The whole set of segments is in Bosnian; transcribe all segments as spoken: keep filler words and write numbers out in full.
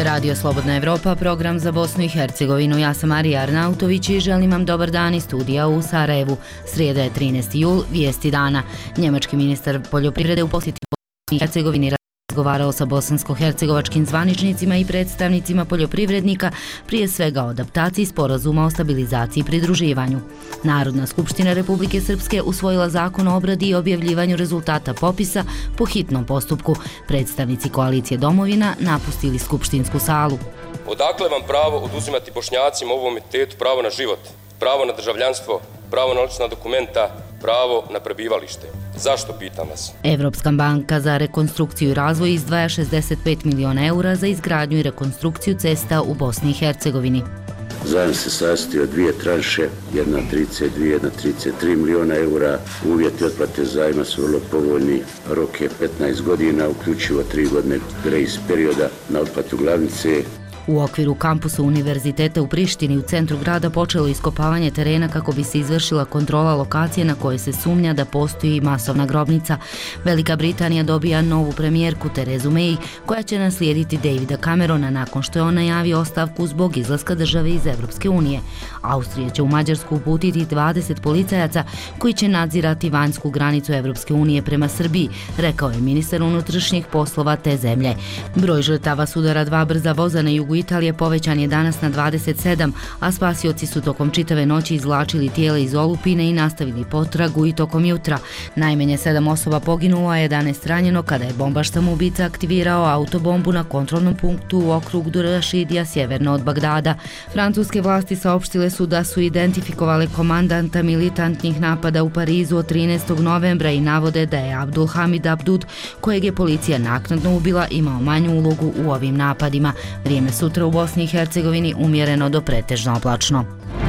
je Radio Slobodna Evropa, program za Bosnu i Hercegovinu. Ja sam Marija Arnautović i želim vam dobar dan iz studija u Sarajevu. Srijeda je trinaesti jul, vijesti dana. Njemački ministar poljoprivrede u posjeti Bosni i Hercegovini razgovarao sa bosansko-hercegovačkim zvaničnicima i predstavnicima poljoprivrednika, prije svega o adaptaciji sporazuma o stabilizaciji i pridruživanju. Narodna skupština Republike Srpske usvojila zakon o obradi i objavljivanju rezultata popisa po hitnom postupku. Predstavnici koalicije Domovina napustili skupštinsku salu. Odakle vam pravo oduzimati Bošnjacima u ovom entitetu pravo na život, pravo na državljanstvo, pravo na lična dokumenta, pravo na prebivalište? Zašto, pitam vas? Evropska banka za rekonstrukciju i razvoj izdvaja šezdeset pet miliona eura za izgradnju i rekonstrukciju cesta u Bosni i Hercegovini. Zajam se sastoji od dvije tranše, jedna trideset dvije, jedna trideset tri miliona eura. Uvjeti otplate zajma su vrlo povoljni, rok je petnaest godina, uključivo tri godine grace perioda na otplatu glavnice. U okviru kampusa Univerziteta u Prištini u centru grada počelo iskopavanje terena kako bi se izvršila kontrola lokacije na kojoj se sumnja da postoji masovna grobnica. Velika Britanija dobija novu premijerku Terezu May, koja će naslijediti Davida Camerona nakon što je on najavio ostavku zbog izlaska države iz Evropske unije. Austrija će u Mađarsku uputiti dvadeset policajaca koji će nadzirati vanjsku granicu Evropske unije prema Srbiji, rekao je ministar unutrašnjih poslova te zemlje. Broj žrtava sudara dva brza voza na jugu Italije povećan je danas na dvadeset sedam, a spasioci su tokom čitave noći izvlačili tijela iz olupine i nastavili potragu i tokom jutra. Najmanje sedam osoba poginulo, a jedanaest ranjeno kada je bombaš samoubica aktivirao autobombu na kontrolnom punktu u okrugu Durašidija sjeverno od Bagdada. Francuske vlasti saopštile su da su identifikovale komandanta militantnih napada u Parizu od trinaestog novembra i navode da je Abdul Hamid Abdud, kojeg je policija naknadno ubila, imao manju ulogu u ovim napadima. Vrijeme sutra u Bosni i Hercegovini umjereno do pretežno oblačno.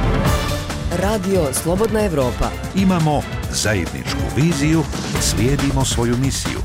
Radio Slobodna Evropa. Imamo zajedničku viziju, slijedimo svoju misiju.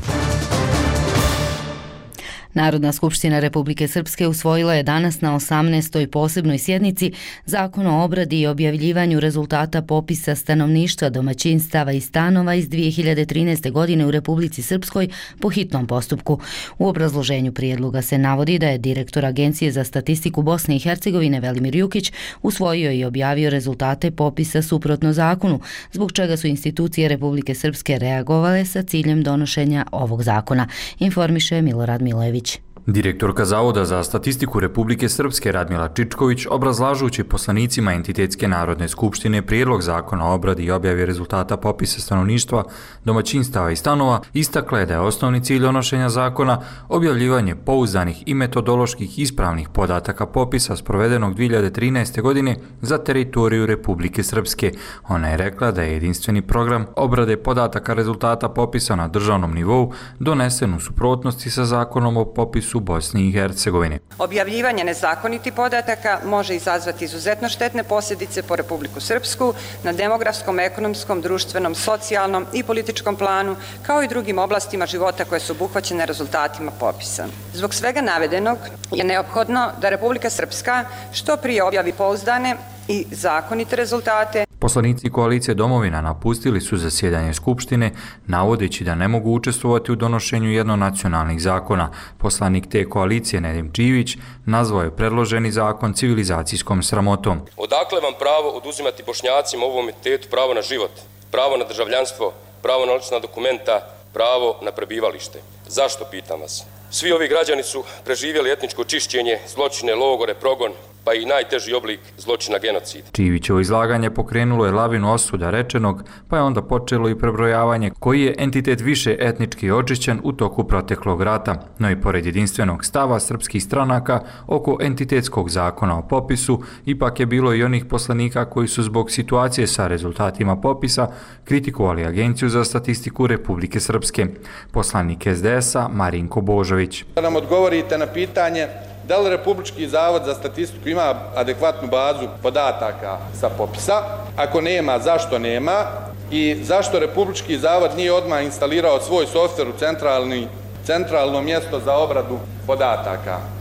Narodna skupština Republike Srpske usvojila je danas na osamnaestoj posebnoj sjednici zakon o obradi i objavljivanju rezultata popisa stanovništva, domaćinstava i stanova iz dvije hiljade trinaeste. godine u Republici Srpskoj po hitnom postupku. U obrazloženju prijedloga se navodi da je direktor Agencije za statistiku Bosne i Hercegovine Velimir Jukić usvojio i objavio rezultate popisa suprotno zakonu, zbog čega su institucije Republike Srpske reagovale sa ciljem donošenja ovog zakona, informiše Milorad Milojević. Direktorka Zavoda za statistiku Republike Srpske Radmila Čičković, obrazlažući poslanicima Entitetske narodne skupštine prijedlog zakona o obradi i objavi rezultata popisa stanovništva, domaćinstava i stanova, istakla je da je osnovni cilj donošenja zakona objavljivanje pouzdanih i metodoloških ispravnih podataka popisa sprovedenog dvije hiljade trinaeste. godine za teritoriju Republike Srpske. Ona je rekla da je jedinstveni program obrade podataka rezultata popisa na državnom nivou donesen u suprotnosti sa zakonom o popisu u Bosni i Hercegovini. Objavljivanje nezakonitih podataka može izazvati izuzetno štetne posljedice po Republiku Srpsku na demografskom, ekonomskom, društvenom, socijalnom i političkom planu, kao i drugim oblastima života koje su obuhvaćene rezultatima popisa. Zbog svega navedenog je neophodno da Republika Srpska što prije objavi pouzdane i zakonite rezultate. Poslanici koalicije Domovina napustili su zasjedanje Skupštine, navodeći da ne mogu učestvovati u donošenju jednonacionalnih zakona. Poslanik te koalicije Nedim Čivić nazvao je predloženi zakon civilizacijskom sramotom. Odakle vam pravo oduzimati Bošnjacima u ovom entitetu pravo na život, pravo na državljanstvo, pravo na lična dokumenta, pravo na prebivalište? Zašto, pitam vas? Svi ovi građani su preživjeli etničko čišćenje, zločine, logore, progon, pa i najteži oblik zločina genocid. Čivićevo izlaganje pokrenulo je lavinu osuda rečenog, pa je onda počelo i prebrojavanje koji je entitet više etnički očišćen u toku proteklog rata. No i pored jedinstvenog stava srpskih stranaka oko entitetskog zakona o popisu, ipak je bilo i onih poslanika koji su zbog situacije sa rezultatima popisa kritikovali Agenciju za statistiku Republike Srpske. Poslanik es de es a Marinko Božović. Da nam odgovorite na pitanje da li Republički zavod za statistiku ima adekvatnu bazu podataka sa popisa? Ako nema, zašto nema? I zašto Republički zavod nije odmah instalirao svoj softver u centralni, centralno mjesto za obradu podataka?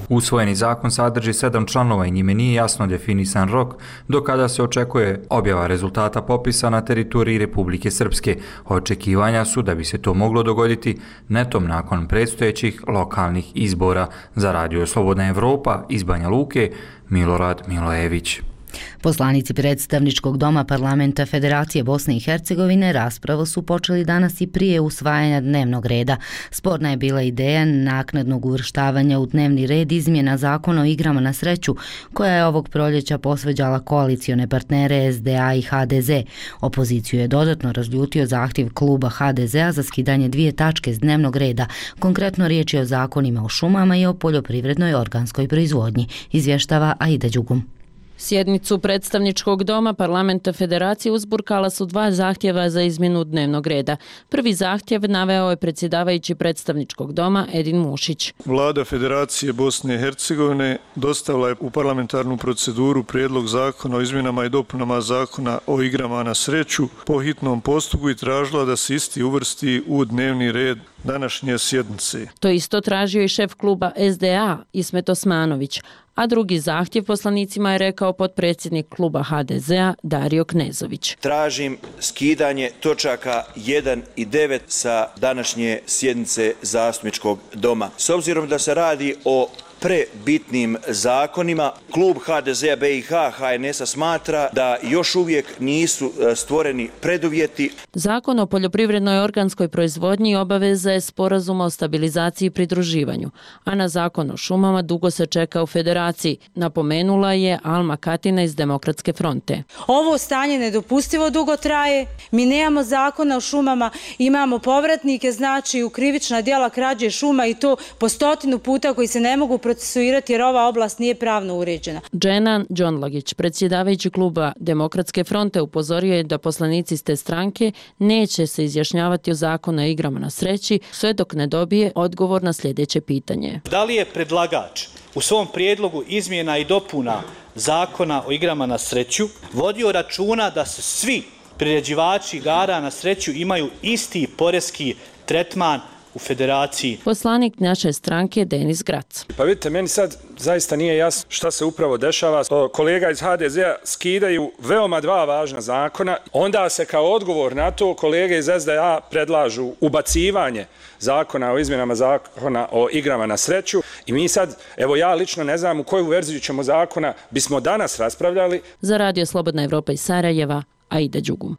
Usvojeni zakon sadrži sedam članova i njime nije jasno definisan rok do kada se očekuje objava rezultata popisa na teritoriji Republike Srpske. Očekivanja su da bi se to moglo dogoditi netom nakon predstojećih lokalnih izbora. Za Radio Slobodna Evropa iz Banja Luke, Milorad Milojević. Poslanici predstavničkog doma Parlamenta Federacije Bosne i Hercegovine raspravu su počeli danas i prije usvajanja dnevnog reda. Sporna je bila ideja naknadnog uvrštavanja u dnevni red izmjena zakona o igrama na sreću, koja je ovog proljeća posvađala koalicione partnere S D A i H D Z. Opoziciju je dodatno razljutio zahtjev kluba H D Z-a za skidanje dvije tačke s dnevnog reda. Konkretno riječ je o zakonima o šumama i o poljoprivrednoj organskoj proizvodnji, izvještava Aida Đugum. Sjednicu predstavničkog doma Parlamenta Federacije uzburkala su dva zahtjeva za izmjenu dnevnog reda. Prvi zahtjev naveo je predsjedavajući predstavničkog doma Edin Mušić. Vlada Federacije Bosne i Hercegovine dostavila je u parlamentarnu proceduru prijedlog zakona o izmjenama i dopunama zakona o igrama na sreću po hitnom postupku i tražila da se isti uvrsti u dnevni red današnje sjednice. To isto tražio i šef kluba S D A Ismet Osmanović, a drugi zahtjev poslanicima je rekao potpredsjednik kluba H D Z-a Dario Knezović. Tražim skidanje točaka jedan i devet sa današnje sjednice zastupničkog doma. S obzirom da se radi o prebitnim zakonima, klub H D Z-a B i H H N S-a smatra da još uvijek nisu stvoreni preduvjeti. Zakon o poljoprivrednoj organskoj proizvodnji obaveza je sporazuma o stabilizaciji i pridruživanju, a na zakon o šumama dugo se čeka u Federaciji, napomenula je Alma Katina iz Demokratske fronte. Ovo stanje nedopustivo dugo traje, mi nemamo zakona o šumama, imamo povratnike, znači u krivična djela krađe šuma i to po stotinu puta koji se ne mogu procesuirati jer ova oblast nije pravno uređena. Dženan Đonlagić, predsjedavajući kluba Demokratske fronte, upozorio je da poslanici iz te stranke neće se izjašnjavati o zakonu o igrama na sreći sve dok ne dobije odgovor na sljedeće pitanje. Da li je predlagač u svom prijedlogu izmjena i dopuna zakona o igrama na sreću vodio računa da se svi priređivači igara na sreću imaju isti poreski tretman u Federaciji? Poslanik naše stranke Denis Grac. Pa vidite, meni sad zaista nije jasno šta se upravo dešava. Kolega iz H D Z-a skidaju veoma dva važna zakona, onda se kao odgovor na to kolege iz S D A predlažu ubacivanje zakona o izmjenama zakona o igrama na sreću i mi sad, evo ja lično ne znam u koju verziju ćemo zakona bismo danas raspravljali. Za Radio Slobodna Evropa iz Sarajeva, Aida Đugum.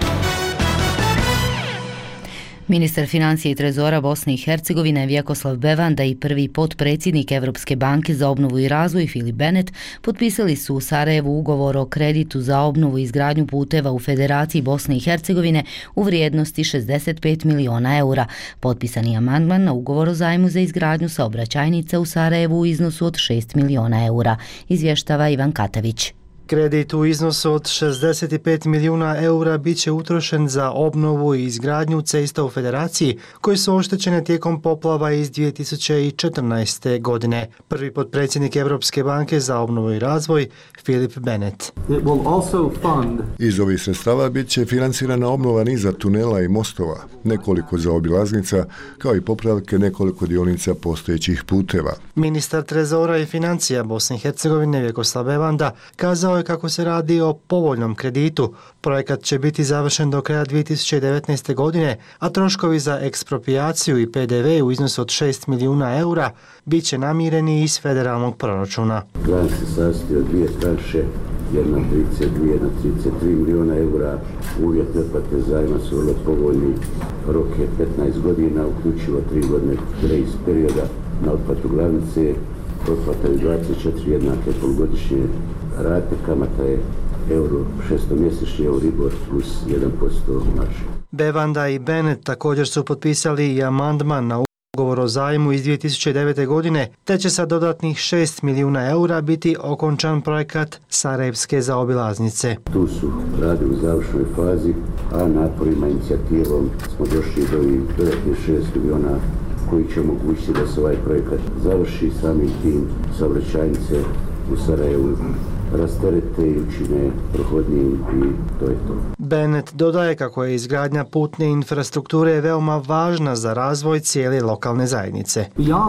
Ministar financija i trezora Bosne i Hercegovine Vjekoslav Bevanda i prvi potpredsjednik Evropske banke za obnovu i razvoj Filip Benet potpisali su u Sarajevu ugovor o kreditu za obnovu i izgradnju puteva u Federaciji Bosne i Hercegovine u vrijednosti šezdeset pet miliona eura. Potpisan je amandman na ugovor o zajmu za izgradnju saobraćajnica u Sarajevu u iznosu od šest miliona eura, izvještava Ivan Katavić. Kredit u iznosu od šezdeset pet milijuna eura bit će utrošen za obnovu i izgradnju cesta u Federaciji koji su oštećene tijekom poplava iz dvije tisuće četrnaeste. godine. Prvi potpredsjednik Evropske banke za obnovu i razvoj Filip Benet. Iz ovih sredstava bit će financirana obnova niza tunela i mostova, nekoliko zaobilaznica, kao i popravke nekoliko dionica postojećih puteva. Ministar trezora i financija Bosne i Hercegovine Vjekoslav Bevanda kazao je kako se radi o povoljnom kreditu. Projekat će biti završen do kraja dvije tisuće devetnaeste. godine, a troškovi za eksproprijaciju i P D V u iznosu od šest milijuna eura bit će namireni iz federalnog proračuna. Plan se sastoji od dvije tranše, jedna trideset dvije na trideset tri milijuna eura. Uvjeti otplate zajma su vrlo povoljni, rok je petnaest godina, uključivo tri godine grace perioda na otplatu glavnice, otplata je dvadeset četiri jednake polugodišnje rate, kamata je euro šestomjesečni Euribor plus jedan posto marže. Bevanda i Benet također su potpisali i amandman na ugovor o zajmu iz dvije tisuće devete. godine, te će sa dodatnih šest milijuna eura biti okončan projekat Sarajevske zaobilaznice. Tu su radi u završnoj fazi, a naporima, inicijativom smo došli do ovih dodatnih šest milijuna koji će omogućiti da se ovaj projekat završi. Samim tim saobraćajnice u Sarajevu rasterete i učine prohodnijim i to je to. Bennett dodaje kako je izgradnja putne infrastrukture veoma važna za razvoj cijele lokalne zajednice.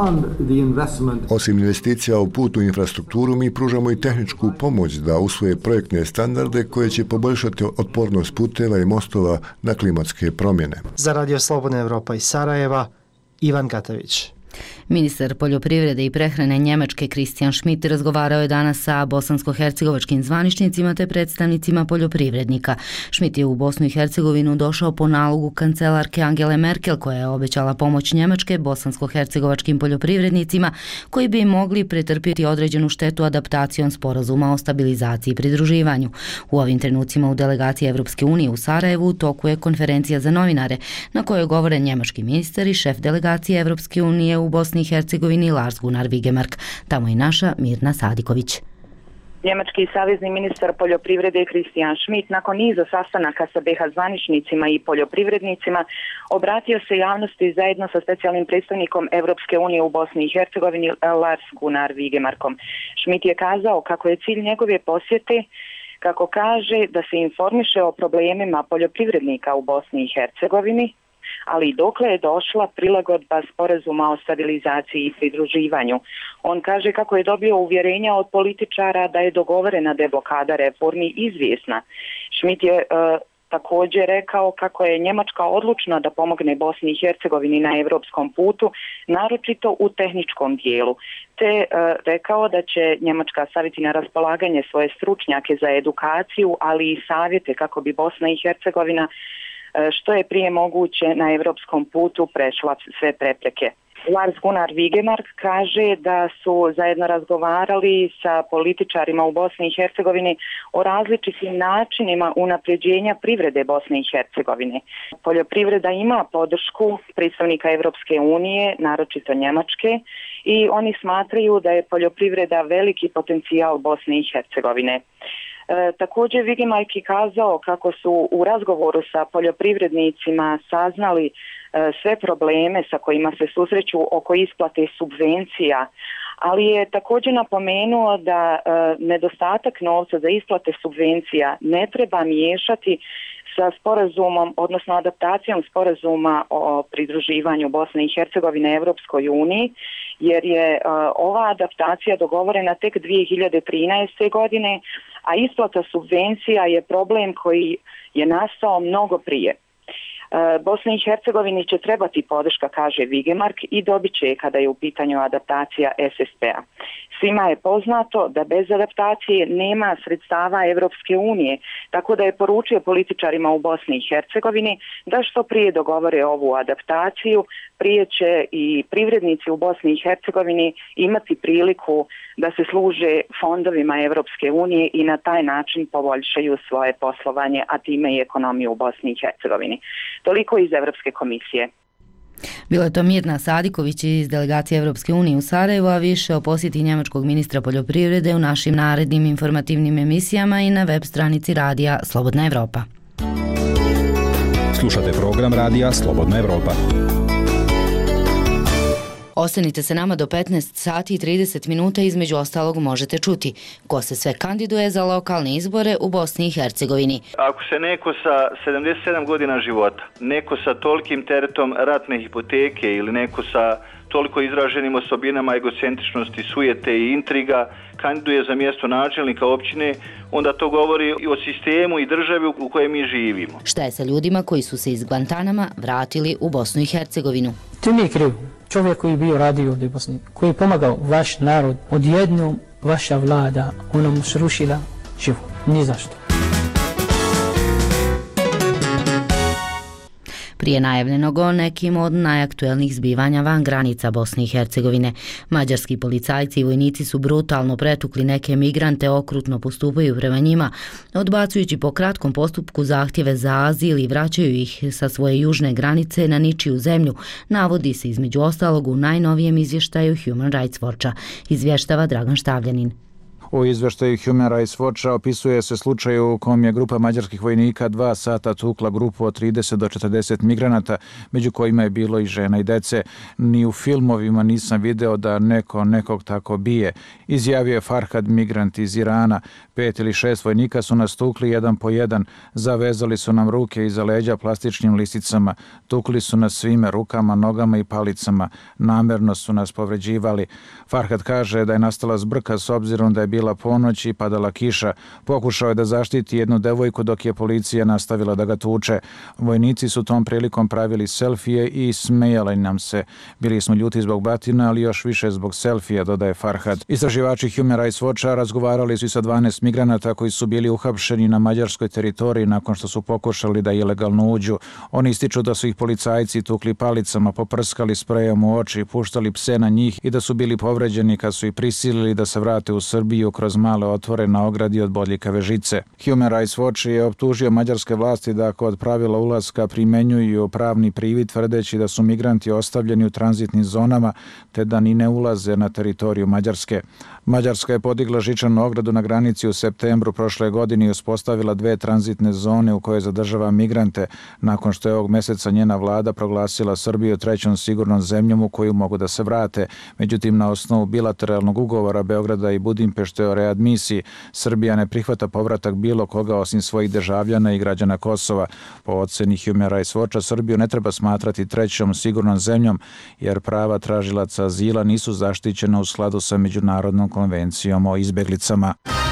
Osim investicija u putnu infrastrukturu, mi pružamo i tehničku pomoć da usvoje projektne standarde koje će poboljšati otpornost puteva i mostova na klimatske promjene. Za Radio Slobodna Evropa iz Sarajeva, Ivan Katavić. Ministar poljoprivrede i prehrane Njemačke Christian Schmidt razgovarao je danas sa bosansko-hercegovačkim zvaničnicima te predstavnicima poljoprivrednika. Schmidt je u Bosnu i Hercegovinu došao po nalogu kancelarke Angele Merkel koja je obećala pomoć Njemačke bosansko-hercegovačkim poljoprivrednicima koji bi mogli pretrpjeti određenu štetu adaptacijom sporazuma o stabilizaciji i pridruživanju. U ovim trenucima u delegaciji Evropske unije u Sarajevu u toku je konferencija za novinare na kojoj govore njemački ministar i šef delegacije Evropske unije u Bosni i Hercegovini Lars Gunnar Vigemark. Tamo i naša Mirna Sadiković. Njemački savezni ministar poljoprivrede Christian Schmidt nakon niza sastanaka sa be ha zvaničnicima i poljoprivrednicima obratio se javnosti zajedno sa specijalnim predstavnikom Evropske unije u Bosni i Hercegovini Lars Gunnar Vigemarkom. Schmidt je kazao kako je cilj njegove posjete, kako kaže, da se informiše o problemima poljoprivrednika u Bosni i Hercegovini, ali i dokle je došla prilagodba sporazuma o stabilizaciji i pridruživanju. On kaže kako je dobio uvjerenja od političara da je dogovorena deblokada reformi izvjesna. Schmidt je e, također rekao kako je Njemačka odlučna da pomogne Bosni i Hercegovini na evropskom putu, naročito u tehničkom dijelu, te e, rekao da će Njemačka staviti na raspolaganje svoje stručnjake za edukaciju, ali i savjete kako bi Bosna i Hercegovina što je prije moguće na evropskom putu prešla sve prepreke. Lars Gunnar Vigemark kaže da su zajedno razgovarali sa političarima u Bosni i Hercegovini o različitim načinima unapređenja privrede Bosne i Hercegovine. Poljoprivreda ima podršku predstavnika Evropske unije, naročito Njemačke, i oni smatraju da je poljoprivreda veliki potencijal Bosne i Hercegovine. E, također Vigemark je kazao kako su u razgovoru sa poljoprivrednicima saznali e, sve probleme sa kojima se susreću oko isplate subvencija, ali je također napomenuo da e, nedostatak novca za isplate subvencija ne treba miješati sa sporazumom, odnosno adaptacijom sporazuma o pridruživanju Bosne i Hercegovine Evropskoj uniji, jer je uh, ova adaptacija dogovorena tek dvije hiljade trinaeste. godine, a isplata subvencija je problem koji je nastao mnogo prije. Bosni i Hercegovini će trebati podrška, kaže Vigemark, i dobit će kada je u pitanju adaptacija es es pe-a. Svima je poznato da bez adaptacije nema sredstava Evropske unije, tako da je poručio političarima u Bosni i Hercegovini da što prije dogovore ovu adaptaciju, prije će i privrednici u Bosni i Hercegovini imati priliku da se služe fondovima Evropske unije i na taj način poboljšaju svoje poslovanje, a time i ekonomiju u Bosni i Hercegovini. Toliko iz Evropske komisije. Bila je to Mirna Sadiković iz delegacije Evropske unije u Sarajevu, a više o posjeti njemačkog ministra poljoprivrede u našim narednim informativnim emisijama i na web stranici radija Slobodna Evropa. Slušate program radija Slobodna Evropa. Ostanite se nama do petnaest sati i trideset minuta, između ostalog možete čuti ko se sve kandiduje za lokalne izbore u Bosni i Hercegovini. Ako se neko sa sedamdeset sedam godina života, neko sa tolikim teretom ratne hipoteke ili neko sa toliko izraženim osobinama egocentričnosti, sujete i intriga kandiduje za mjesto načelnika općine, onda to govori i o sistemu i državi u kojoj mi živimo. Šta je sa ljudima koji su se iz Guantanama vratili u Bosnu i Hercegovinu? Ti nije kriv. Čovjek koji je bio radio ovdje u Bosni, koji je pomagao vaš narod, odjednom vaša vlada, ona mu srušila život. Ni zašto. Prije najavljenog o nekim od najaktuelnijih zbivanja van granica Bosne i Hercegovine. Mađarski policajci i vojnici su brutalno pretukli neke migrante, okrutno postupaju prema njima, odbacujući po kratkom postupku zahtjeve za azil i vraćaju ih sa svoje južne granice na ničiju zemlju, navodi se između ostalog u najnovijem izvještaju Human Rights Watcha, izvještava Dragan Štavljanin. U izveštaju Human Rights Watcha opisuje se slučaj u kom je grupa mađarskih vojnika dva sata tukla grupu od trideset do četrdeset migranata, među kojima je bilo i žena i dece. Ni u filmovima nisam video da neko nekog tako bije. Izjavio je Farhad, migrant iz Irana. Pet ili šest vojnika su nas tukli jedan po jedan. Zavezali su nam ruke iza leđa plastičnim lisicama. Tukli su nas svime, rukama, nogama i palicama. Namerno su nas povređivali. Farhad kaže da je nastala zbrka s obzirom da je bila ponoć i padala kiša. Pokušao je da zaštiti jednu devojku dok je policija nastavila da ga tuče. Vojnici su tom prilikom pravili selfije i smejali nam se. Bili smo ljuti zbog batina, ali još više zbog selfija, dodaje Farhad. Istraživači Human Rights Watcha razgovarali su i sa dvanaest migranata koji su bili uhapšeni na mađarskoj teritoriji nakon što su pokušali da ilegalno uđu. Oni ističu da su ih policajci tukli palicama, poprskali sprejom u oči, puštali pse na njih i da su bili povređeni kad su ih prisilili da se vrate u Srbiju kroz male otvore na ogradi od bodljikave žice. Human Rights Watch je optužio mađarske vlasti da kod pravila ulaska primenjuju pravni privid, tvrdeći da su migranti ostavljeni u tranzitnim zonama te da ni ne ulaze na teritoriju Mađarske. Mađarska je podigla žičanu ogradu na granici u septembru prošle godine i uspostavila dve tranzitne zone u koje zadržava migrante, nakon što je ovog meseca njena vlada proglasila Srbiju trećom sigurnom zemljom u koju mogu da se vrate. Međutim, na osnovu bilateralnog ugovora Beograda i Budimpešte o readmisiji, Srbija ne prihvata povratak bilo koga osim svojih državljana i građana Kosova. Po oceni Human Rights Watcha, Srbiju ne treba smatrati trećom sigurnom zemljom, jer prava tražilaca azila nisu zaštićena u skladu sa međunarodnom konvencijom o izbeglicama.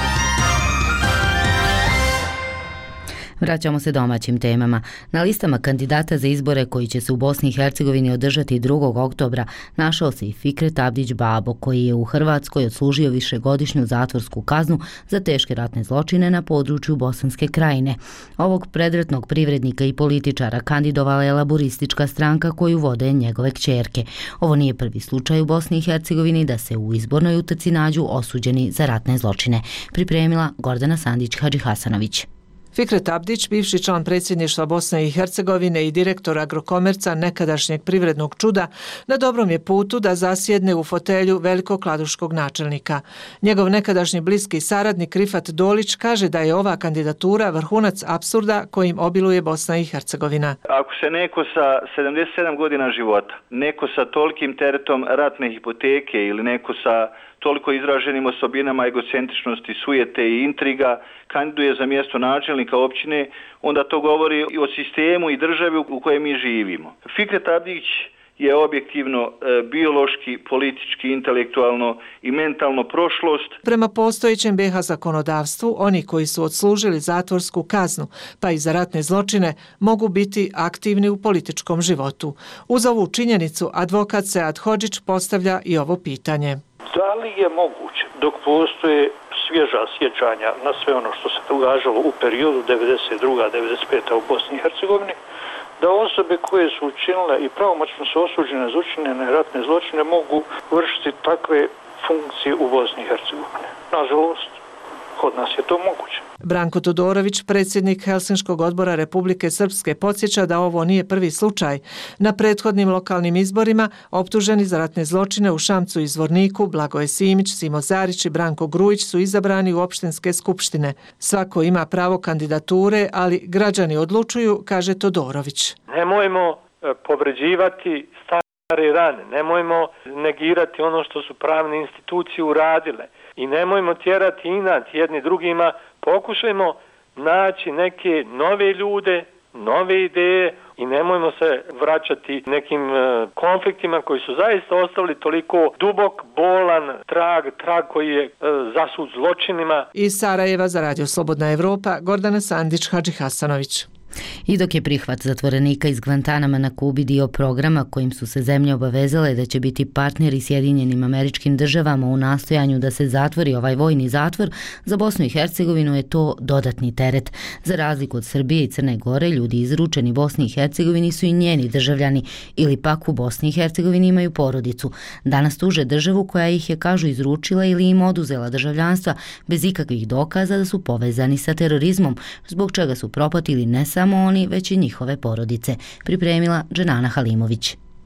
Vraćamo se domaćim temama. Na listama kandidata za izbore koji će se u Bosni i Hercegovini održati drugog oktobra našao se i Fikret Abdić Babo, koji je u Hrvatskoj odslužio višegodišnju zatvorsku kaznu za teške ratne zločine na području Bosanske krajine. Ovog predretnog privrednika i političara kandidovala je laboristička stranka koju vode njegove kćerke. Ovo nije prvi slučaj u Bosni i Hercegovini da se u izbornoj utrci nađu osuđeni za ratne zločine. Pripremila Gordana Sandić-Hadžihasanović. Fikret Abdić, bivši član predsjedništva Bosne i Hercegovine i direktor Agrokomerca, nekadašnjeg privrednog čuda, na dobrom je putu da zasjedne u fotelju velikog kladuškog načelnika. Njegov nekadašnji bliski saradnik Rifat Dolić kaže da je ova kandidatura vrhunac apsurda kojim obiluje Bosna i Hercegovina. Ako se neko sa sedamdeset sedam godina života, neko sa tolikim teretom ratne hipoteke ili neko sa toliko izraženim osobinama egocentričnosti, sujete i intriga kandiduje za mjesto načelnika općine, onda to govori i o sistemu i državi u kojoj mi živimo. Fikret Abdić je objektivno e, biološki, politički, intelektualno i mentalno prošlost. Prema postojećem be ha zakonodavstvu, oni koji su odslužili zatvorsku kaznu, pa i za ratne zločine, mogu biti aktivni u političkom životu. Uz ovu činjenicu, advokat Sead Hodžić postavlja i ovo pitanje. Da li je moguće, dok postoje svježa sjećanja na sve ono što se događalo u periodu devedeset druga do devedeset peta u Bosni i Hercegovini, da osobe koje su učinile i pravomoćno su osuđene za učinjene ratne zločine mogu vršiti takve funkcije u Bosni i Hercegovini? Nažalost, kod nas je to moguće. Branko Todorović, predsjednik Helsinškog odbora Republike Srpske, podsjeća da ovo nije prvi slučaj. Na prethodnim lokalnim izborima optuženi za ratne zločine u Šamcu i Zvorniku Blagoje Simić, Simo Zarić i Branko Grujić su izabrani u opštinske skupštine. Svako ima pravo kandidature, ali građani odlučuju, kaže Todorović. Nemojmo povređivati stare rane, nemojmo negirati ono što su pravne institucije uradile i nemojmo tjerati inat jedni drugima. Pokušajmo naći neke nove ljude, nove ideje i nemojmo se vraćati nekim konfliktima koji su zaista ostavili toliko dubok, bolan trag, trag koji je zasut zločinima. Iz Sarajeva za Radio Slobodna Evropa, Gordana Sandić-Hadžihasanović. I dok je prihvat zatvorenika iz Guantanama na Kubi dio programa kojim su se zemlje obavezale da će biti partneri Sjedinjenim Američkim Državama u nastojanju da se zatvori ovaj vojni zatvor, za Bosnu i Hercegovinu je to dodatni teret. Za razliku od Srbije i Crne Gore, ljudi izručeni Bosni i Hercegovini su i njeni državljani ili pak u Bosni i Hercegovini imaju porodicu. Danas tuže državu koja ih je, kažu, izručila ili im oduzela državljanstva bez ikakvih dokaza da su povezani sa terorizmom, zbog čega su propatili ne samo samo oni, već i njihove porodice, pripremila Dženana Halimović.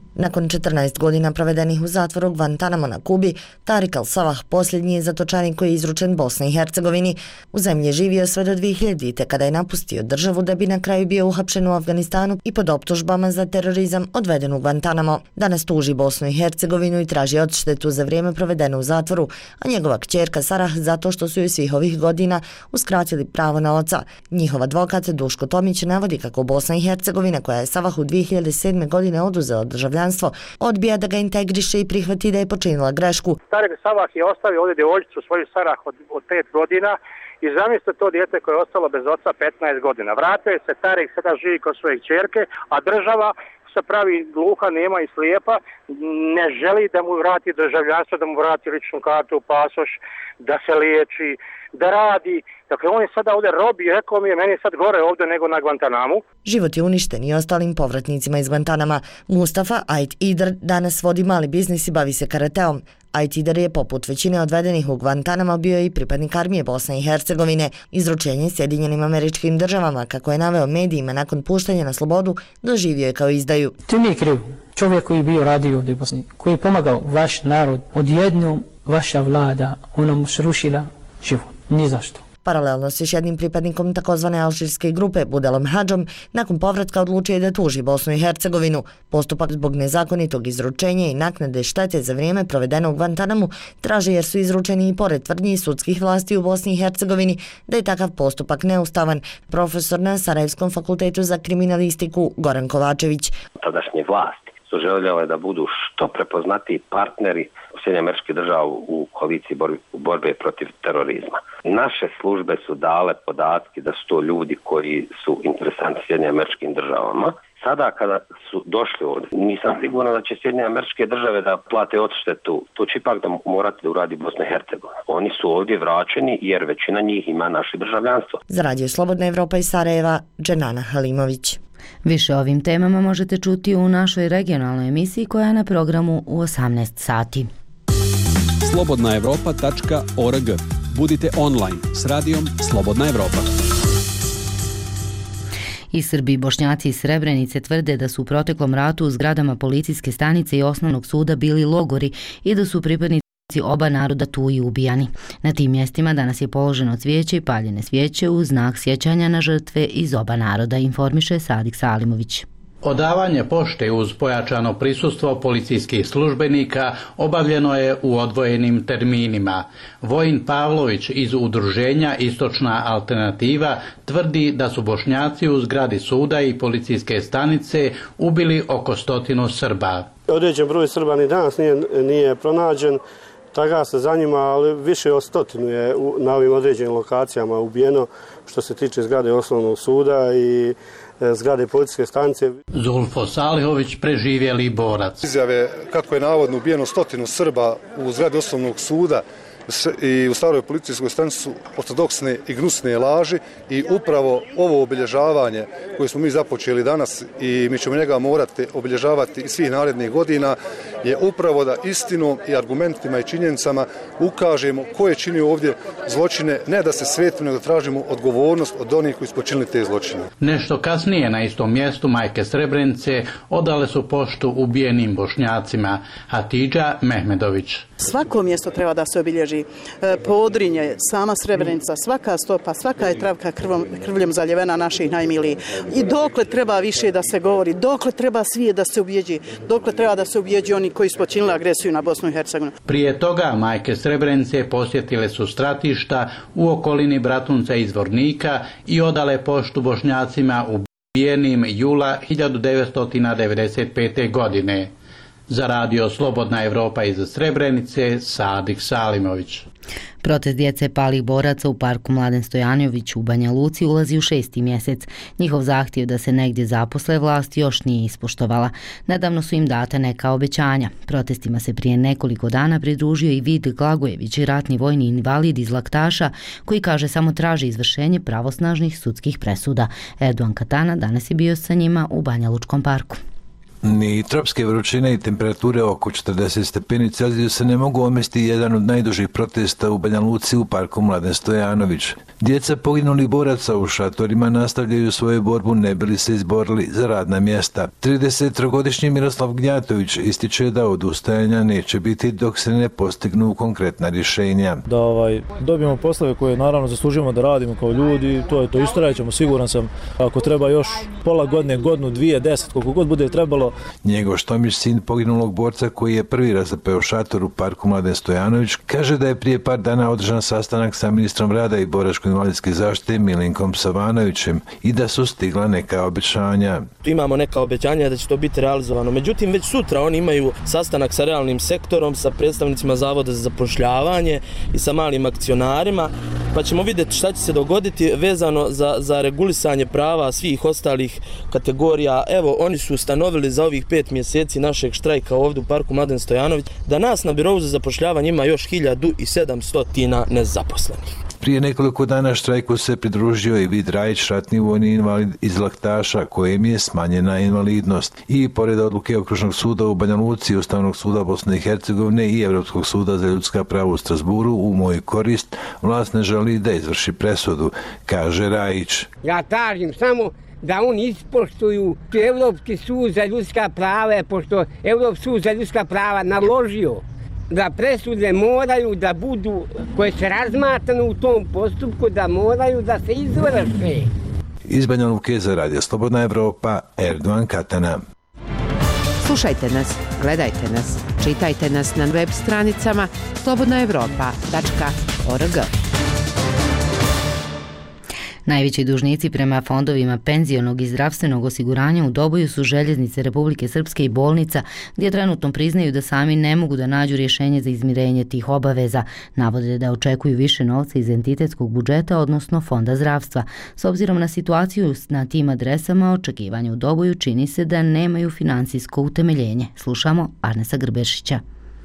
Nakon četrnaest godina provedenih u zatvoru Guantanamo na Kubi, Tarik al-Savah posljednji je zatočenik koji je izručen Bosni i Hercegovini. U zemlji je živio sve do dvije hiljadite kada je napustio državu da bi na kraju bio uhapšen u Afganistanu i pod optužbama za terorizam odveden u Guantanamo. Danas tuži Bosnu i Hercegovinu i traži odštetu za vrijeme provedeno u zatvoru, a njegova kćerka Sarah zato što su joj svih ovih godina uskratili pravo na oca. Njihov advokat Duško Tomić navodi kako Bosna i Hercegovina, koja je Savahu dvije hiljade sedme. godine oduzela državljanstvo, odbija da ga integriše i prihvati da je počinila grešku. Tarik Savah je ostavio ovdje djevojčicu svoju Sarah od, od pet godina i zamislite to dijete koje je ostalo bez oca petnaest godina. Vratio je se Tarik, sada živi kod svoje kćerke, a država se pravi gluha, nema i slijepa, ne želi da mu vrati državljanstvo, da mu vrati ličnu kartu, pasoš, da se liječi, da radi. Dakle, on je sada ovdje rob i rekao mi je, meni je sad gore ovdje nego na Guantanamu. Život je uništen i ostalim povratnicima iz Guantanama. Mustafa Ait Idr danas vodi mali biznis i bavi se karateom. Ait Idr je poput većine odvedenih u Guantanamo bio i pripadnik armije Bosne i Hercegovine. Izručenje Sjedinjenim Američkim Državama, kako je naveo medijima nakon puštanja na slobodu, doživio je kao izdaju. Ti mi je kriv. Čovjek koji je bio radio u Bosni, koji je pomagao vaš narod, odjednom vaša vlada, ona mu srušila život. Ni zašto. Paralelno s još jednim pripadnikom takozvane alžirske grupe Budelom Hadžom, nakon povratka odlučio je da tuži Bosnu i Hercegovinu. Postupak zbog nezakonitog izručenja i naknade štete za vrijeme provedeno u Guantanamu traže jer su izručeni i pored tvrdnji sudskih vlasti u Bosni i Hercegovini da je takav postupak neustavan. Profesor na Sarajevskom fakultetu za kriminalistiku Goran Kovačević. Tadašnje vlasti su željele da budu što prepoznatiji partneri Sjedinjenih Američkih Država u koaliciji borbe protiv terorizma. Naše službe su dale podatke da su to ljudi koji su interesantni Sjedinjenim Američkim Državama. Sada kada su došli ovdje, nisam siguran da će Sjedinjene Američke Države da plate odštetu. To će ipak da morati da uradi Bosna i Hercegovina. Oni su ovdje vraćeni jer većina njih ima naše državljanstvo. Za Radio Slobodna Evropa iz Sarajeva, Dženana Halimović. Više o ovim temama možete čuti u našoj regionalnoj emisiji koja je na programu u osamnaest sati. slobodna evropa tačka org. Budite online s radijom Slobodna Evropa. I Srbi i Bošnjaci iz Srebrenice tvrde da su u proteklom ratu u zgradama policijske stanice i osnovnog suda bili logori i da su pripadnici oba naroda tu i ubijani. Na tim mjestima danas je položeno cvijeće i paljene svijeće u znak sjećanja na žrtve iz oba naroda, informiše Sadik Salimović. Odavanje pošte uz pojačano prisustvo policijskih službenika obavljeno je u odvojenim terminima. Vojin Pavlović iz udruženja Istočna alternativa tvrdi da su Bošnjaci u zgradi suda i policijske stanice ubili oko stotinu Srba. Određen broj Srba ni danas nije, nije pronađen, traga se za njima, ali više od stotinu je na ovim određenim lokacijama ubijeno što se tiče zgrade osnovnog suda i zgrade policijske stanice. Zulfo Salihović, preživjeli borac. Izjave kako je navodno ubijeno stotinu Srba u zgradi osnovnog suda i u staroj policijskoj stanici su ortodoksne i gnusne laži i upravo ovo obilježavanje koje smo mi započeli danas i mi ćemo njega morati obilježavati i svih narednih godina je upravo da istinom i argumentima i činjenicama ukažemo ko je činio ovdje zločine, ne da se svetimo, nego da tražimo odgovornost od onih koji su počinili te zločine. Nešto kasnije na istom mjestu majke Srebrenice odale su poštu ubijenim Bošnjacima. Hatidža Mehmedović. Svako mjesto treba da se obilježi. Podrinje, sama Srebrenica, svaka stopa, svaka je travka krvom, krvljem zaljevena naših najmilijih. I dokle treba više da se govori, dokle treba svijet da se ubijeđi, dokle treba da se ubijeđi oni koji su počinili agresiju na Bosnu i Hercegovinu. Prije toga majke Srebrenice posjetile su stratišta u okolini Bratunca i Zvornika i odale poštu Bošnjacima ubijenim jula hiljadu devetsto devedeset pete. godine. Za Radio Slobodna Evropa iz Srebrenice, Sadik Salimović. Protest djece palih boraca u parku Mladen Stojanović u Banja Luci ulazi u šesti mjesec. Njihov zahtjev da se negdje zaposle vlast još nije ispoštovala. Nedavno su im data neka obećanja. Protestima se prije nekoliko dana pridružio i Vid Glagojević, ratni vojni invalid iz Laktaša, koji kaže samo traži izvršenje pravosnažnih sudskih presuda. Erdogan Katana danas je bio sa njima u Banja Lučkom parku. Ni tropske vrućine i temperature oko četrdeset stepeni Celzijusa ne mogu omesti jedan od najdužih protesta u Banja Luci u parku Mladen Stojanović. Djeca poginulih boraca u šatorima nastavljaju svoju borbu ne bi li se izborili za radna mjesta. tridesettrogodišnji Miroslav Gnjatović ističe da odustajanja neće biti dok se ne postignu konkretna rješenja. Da ovaj, dobijemo poslove koje naravno zaslužujemo da radimo kao ljudi, to je to, istrajaćemo, siguran sam, ako treba još pola godine, godinu, dvije, deset, koliko god bude trebalo. Njegoš Tomić, sin poginulog borca koji je prvi razapeo šator u parku Mladen Stojanović, kaže da je prije par dana održan sastanak sa ministrom rada i boračko-invalidske zaštite Milinkom Savanovićem i da su stigla neka obećanja. Imamo neka obećanja da će to biti realizovano, međutim već sutra oni imaju sastanak sa realnim sektorom, sa predstavnicima Zavoda za zapošljavanje i sa malim akcionarima, pa ćemo vidjeti šta će se dogoditi vezano za, za regulisanje prava svih ostalih kategorija. Evo, oni su ustanovili za ovih pet mjeseci našeg štrajka ovdje u parku Mladen Stojanović da nas na birovu za zapošljavanje ima još hiljadu sedamsto nezaposlenih. Prije nekoliko dana štrajku se pridružio i Vid Rajić, ratni vojni invalid iz Laktaša, kojem je smanjena invalidnost. I pored odluke Okružnog suda u Banja Luci, Ustavnog suda Bosne i Hercegovine i Evropskog suda za ljudska prava u Strasburu u moju korist, vlast ne želi da izvrši presudu, kaže Rajić. Ja tražim samo da oni ispoštuju Evropski sud za ljudska prava, pošto Evropski sud za ljudska prava naložio da presude moraju da budu, koje se razmatrane u tom postupku, da moraju da se izvrše. Iz Banja Luke za Radio Slobodna Evropa, Erdogan Katana. Slušajte nas, gledajte nas, čitajte nas na web stranicama slobodna evropa tačka org. Najveći dužnici prema fondovima penzionog i zdravstvenog osiguranja u Doboju su Željeznice Republike Srpske i bolnica, gdje trenutno priznaju da sami ne mogu da nađu rješenje za izmirenje tih obaveza. Navode da očekuju više novca iz entitetskog budžeta, odnosno Fonda zdravstva. S obzirom na situaciju na tim adresama, očekivanje u Doboju čini se da nemaju financijsko utemeljenje. Slušamo Arnesa Grbešića.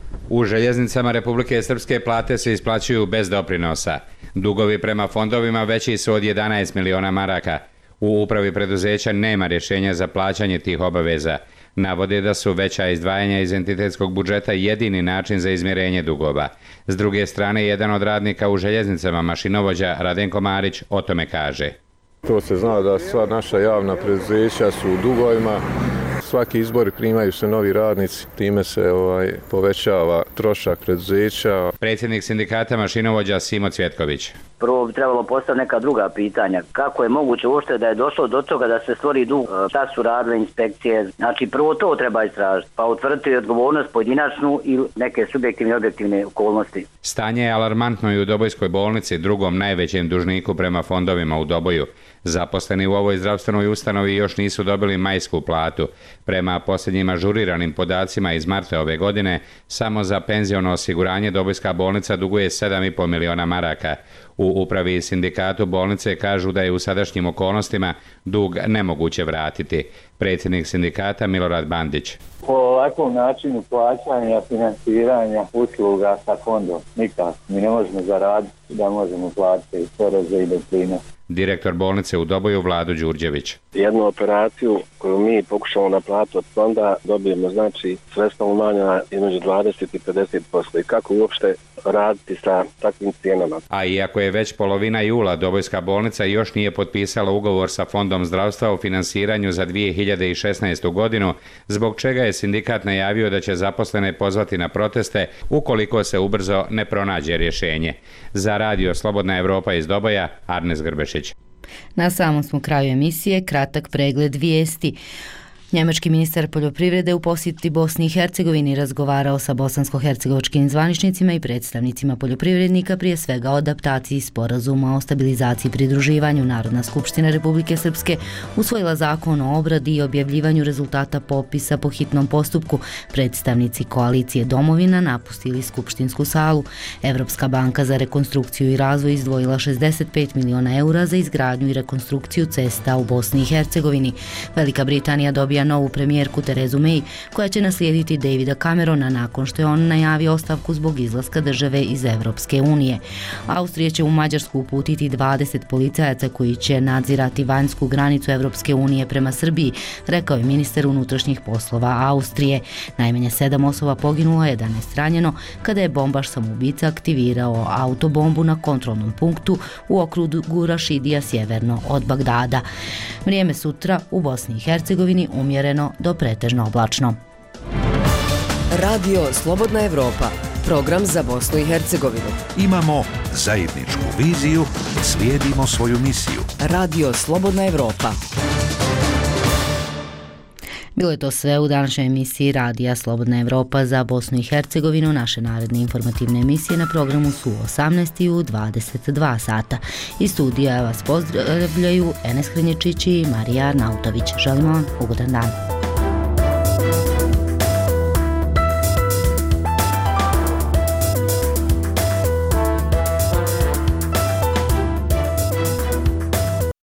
U Željeznicama Republike Srpske plate se isplaćuju bez doprinosa. Dugovi prema fondovima veći su od jedanaest miliona maraka. U upravi preduzeća nema rješenja za plaćanje tih obaveza. Navode da su veća izdvajanja iz entitetskog budžeta jedini način za izmirenje dugova. S druge strane, jedan od radnika u Željeznicama, mašinovođa Radenko Marić, o tome kaže. To se zna da sva naša javna preduzeća su u dugovima. Svaki izbor primaju se novi radnici, time se ovaj, povećava trošak preduzeća. Predsjednik sindikata mašinovođa Simo Cvjetković. Prvo bi trebalo postaviti neka druga pitanja. Kako je moguće uopšte da je došlo do toga da se stvori dug? Šta su radile inspekcije? Znači prvo to treba istražiti, pa utvrditi odgovornost pojedinačnu i neke subjektivne i objektivne okolnosti. Stanje je alarmantno i u Dobojskoj bolnici, drugom najvećem dužniku prema fondovima u Doboju. Zaposleni u ovoj zdravstvenoj ustanovi još nisu dobili majsku platu. Prema posljednjim ažuriranim podacima iz marta ove godine, samo za penziono osiguranje Dobojska bolnica duguje sedam i po miliona maraka. U upravi i sindikatu bolnice kažu da je u sadašnjim okolnostima dug nemoguće vratiti. Predsjednik sindikata Milorad Bandić. Po ovakvom načinu plaćanja, finansiranja usluga sa fondom nikako. Mi ne možemo zaraditi da možemo platiti poreze i doprinose. Direktor bolnice u Doboju Vlado Đurđević. Jednu operaciju koju mi pokušamo naplatiti od fonda dobijemo znači sredstva umanjena između dvadeset i pedeset posto. I kako uopšte raditi sa takvim cijenama. A iako je već polovina jula, Dobojska bolnica još nije potpisala ugovor sa Fondom zdravstva o finansiranju za dvije hiljade šesnaestu. godinu, zbog čega je sindikat najavio da će zaposlene pozvati na proteste ukoliko se ubrzo ne pronađe rješenje. Za Radio Slobodna Evropa iz Doboja, Arnes Grbešić. Na samom smo kraju emisije, kratak pregled vijesti. Njemački ministar poljoprivrede u posjeti Bosni i Hercegovini razgovarao sa bosansko-hercegovačkim zvaničnicima i predstavnicima poljoprivrednika, prije svega o adaptaciji sporazuma o stabilizaciji i pridruživanju. Narodna skupština Republike Srpske usvojila zakon o obradi i objavljivanju rezultata popisa po hitnom postupku. Predstavnici koalicije Domovina napustili skupštinsku salu. Evropska banka za rekonstrukciju i razvoj izdvojila šezdeset pet miliona eura za izgradnju i rekonstrukciju cesta u Bosni i Hercegovini. Velika Britanija dobija Austrija novu premijerku Terezu May, koja će naslijediti Davida Camerona nakon što je on najavio ostavku zbog izlaska države iz Evropske unije. Austrija će u Mađarsku uputiti dvadeset policajaca koji će nadzirati vanjsku granicu Evropske unije prema Srbiji, rekao je ministar unutrašnjih poslova Austrije. Najmanje sedam osoba poginulo, jedanaest ranjeno kada je bombaš samoubica aktivirao autobombu na kontrolnom punktu u okrugu Rašidija sjeverno od Bagdada. Vrijeme sutra u Bosni i Hercegovini umjereno do pretežno oblačno. Radio Slobodna Evropa, program za Bosnu i Hercegovinu. Imamo zajedničku viziju, slijedimo svoju misiju. Radio Slobodna Evropa. Bilo je to sve u današnjoj emisiji Radija Slobodna Evropa za Bosnu i Hercegovinu. Naše naredne informativne emisije na programu su u osamnaest i u dvadeset dva sata. Iz studija vas pozdravljaju Enes Hrnječić i Marija Nautović. Želimo vam ugodan dan.